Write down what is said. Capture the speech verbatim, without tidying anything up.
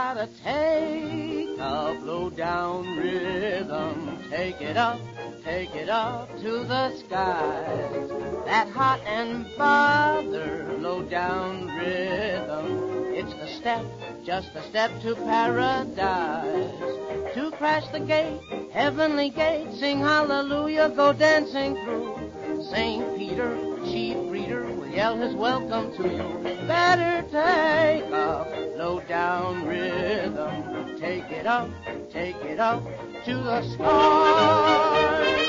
gotta take a low down rhythm. Take it up, take it up to the skies. That hot and bother low down rhythm. It's the step, just a step to paradise. To crash the gate, heavenly gate, sing hallelujah, go dancing through. Saint Peter, chief reader, will yell his welcome to you. Better take a low down rhythm. Take it up, take it up to the stars.